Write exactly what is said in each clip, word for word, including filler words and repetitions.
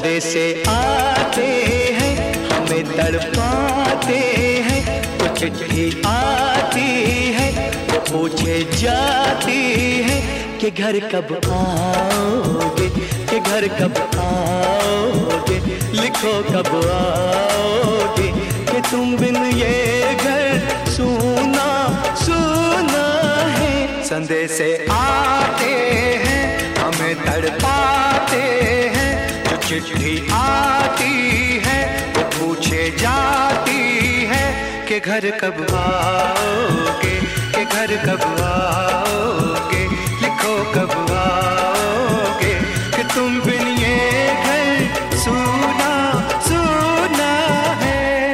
संदेशे आते हैं, हमें तड़पाते हैं। कुछ चिट्ठी आती है, वो पूछे जाती है कि घर कब आओगे, कि घर कब आओगे, लिखो कब आओगे, कि तुम बिन ये घर सूना सूना है। संदेशे आते हैं, हमें तड़पाते हैं। जो चिट्ठी आती है, वो पूछे जाती है कि घर कब आओगे, कि घर कब आओगे, लिखो कब आओगे, कि तुम बिन ये घर सूना सूना है।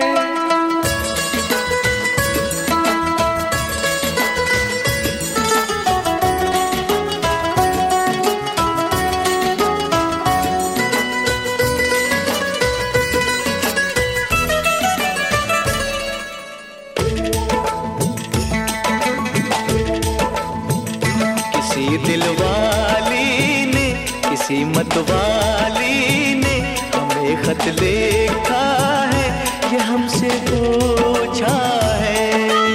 किसी दिलवाली ने, किसी मतवाली ने हमें खत लिखा है, ये हमसे पूछा है।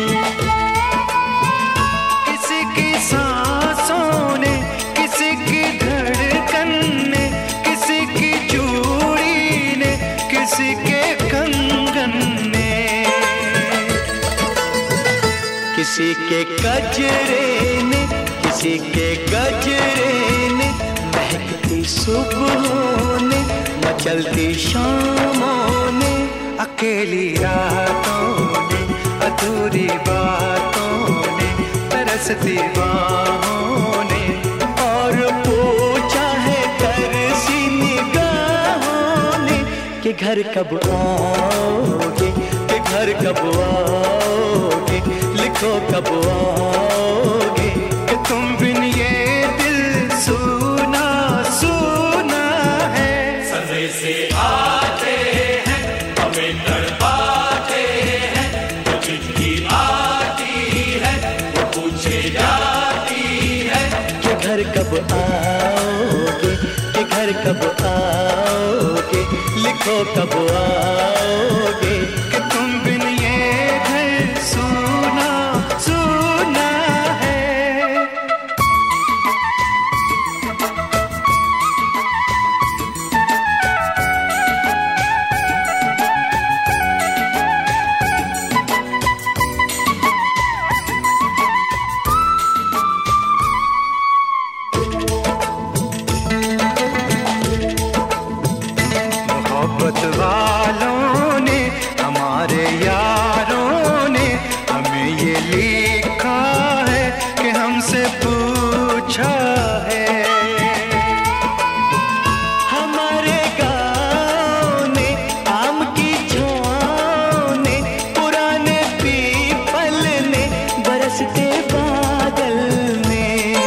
किसी की सांसों ने, किसी की धड़कन ने, किसी की चूड़ी ने, किसी के कंगन ने, किसी के गजरे ने, किसी के गजरे ने, महकती सुबहों ने, मचलती शामों ने, अकेली रातों ने, अधूरी बातों ने, तरसती बाहों ने, और पूछा है तरसी निगाहों ने कि घर कब आओगे, कि घर कब आओगे, लिखो कब आओगे, तुम बिन ये दिल सूना सूना है। संदेशे आते हैं, हमें तड़पाते हैं। जो चिट्ठी आती है, वो पूछे जाती है कि घर कब आओगे, कि घर कब आओगे, लिखो कब आओगे, कि तुम बिन ये घर सूना सूना है। मोहब्बत वालों ने, हमारे यारों ने हमें ये लिखा है कि हमसे पूछा है। हमारे गाँव ने, आम की छाँव ने, पुराने पीपल ने, बरसते बादल ने,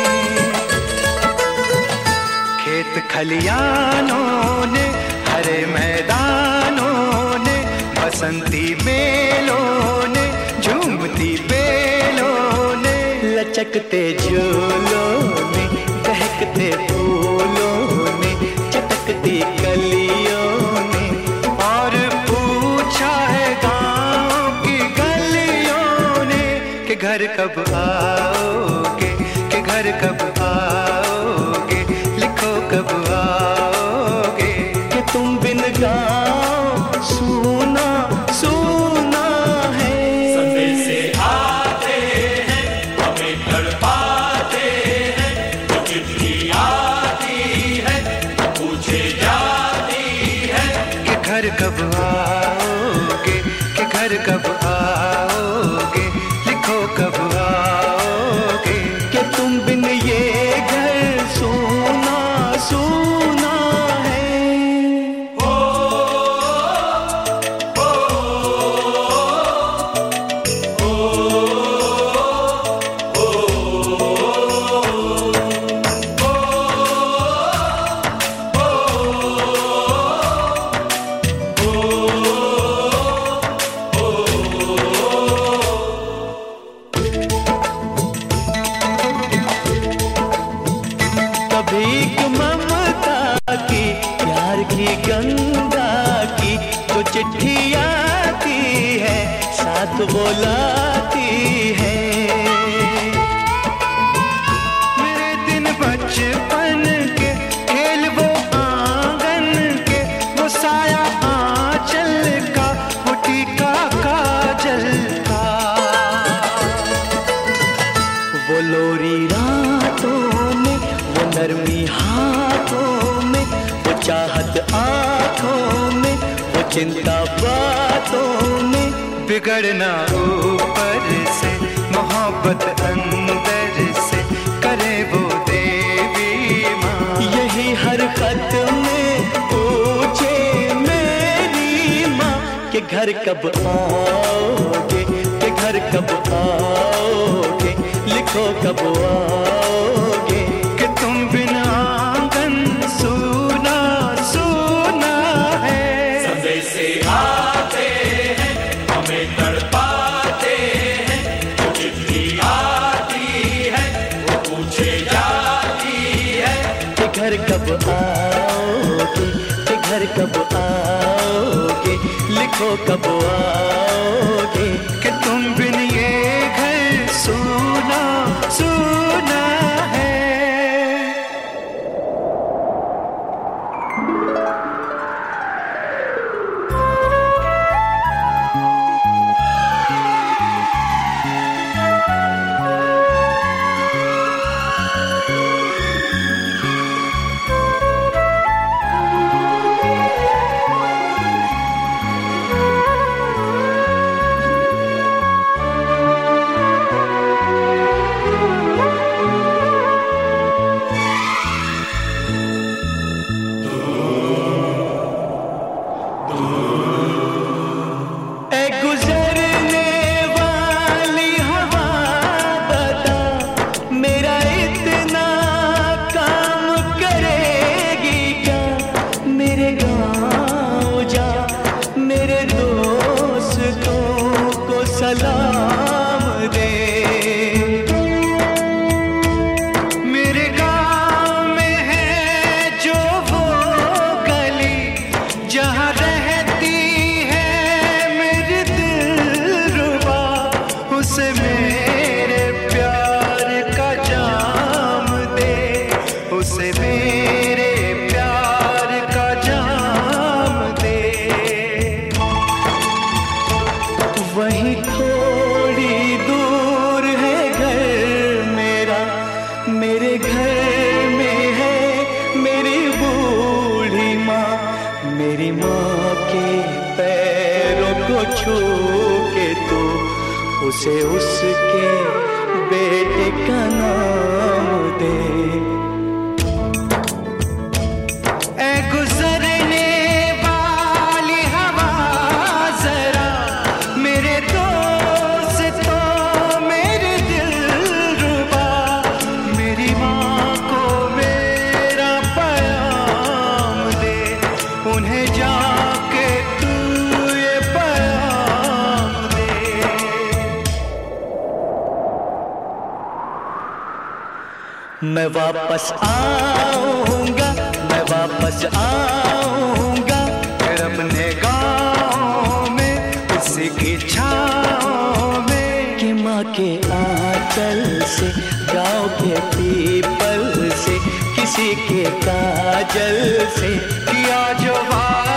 खेत खलियानों ने, हरे मैदानों ने, बसंती मेलों ने, झूमती बेलों ने, लचकते झूलों ने, बहकते फूलों ने, चटकती कलियों ने, और पूछा है गाँव की गलियों ने कि घर कब आओगे, कि घर कब आओगे, लिखो कब आओगे, कि तुम बिन गाँव सूना सूना है। संदेशे आते हैं, हमें तड़पाते हैं। जो चिट्ठी आती है, वो पूछे जाती है कि घर कब आओगे, कि घर कब आओगे, लिखो कब आओगे, कि तुम बिन ये घर सूना सूना है। ओ चंदा की जो चिट्ठी आती है साथ वो लाती है। मेरे दिन बचपन के खेल वो आंगन के, वो साया आंचल का, वो टीका काजल का, वो लोरी रातों में, वो नरमी हाथों में, वो चाहत आंखों में, वो चिंता बातों में। बिगड़ना ऊपर से, मोहब्बत अंदर से, करे वो देवी माँ। यही हर खत में पूछे मेरी माँ कि घर कब आओगे, कि घर कब आओगे, लिखो कब आओगे, कि तुम बिना आंगन सूना सूना है। संदेश आते हैं हमें तड़पाते हैं, वो चिट्ठी आती है वो पूछे जाती है कि घर कब आओगे, कि घर कब आओगे, लिखो कब आओगे, कि तुम बिन ये घर सूना सूना है। सलाम दे, मेरे गाँव में है जो वो गली जहाँ रहती है मेरी दिलरुबा, उसे मेरे प्यार का जाम दे, उसे मेरे प्यार का जाम दे। वहीं थोड़ी दूर है घर मेरा, मेरे घर में है मेरी बूढ़ी माँ। मेरी माँ के पैरों को छू के तू उसे उसके बेटे का नाम दे। ऐ गुजरने वाली हवा जरा मेरे दोस्तों मेरे दिलरुबा, मेरी माँ को मेरा पैगाम दे, उन्हें जाके तू ये पैगाम दे। मैं वापस आऊंगा, मैं वापस आऊंगा, फिर अपने गाँव में उसी की छाँव में, कि माँ के आंचल से, गाँव के पीपल से, किसी के काजल से किया जो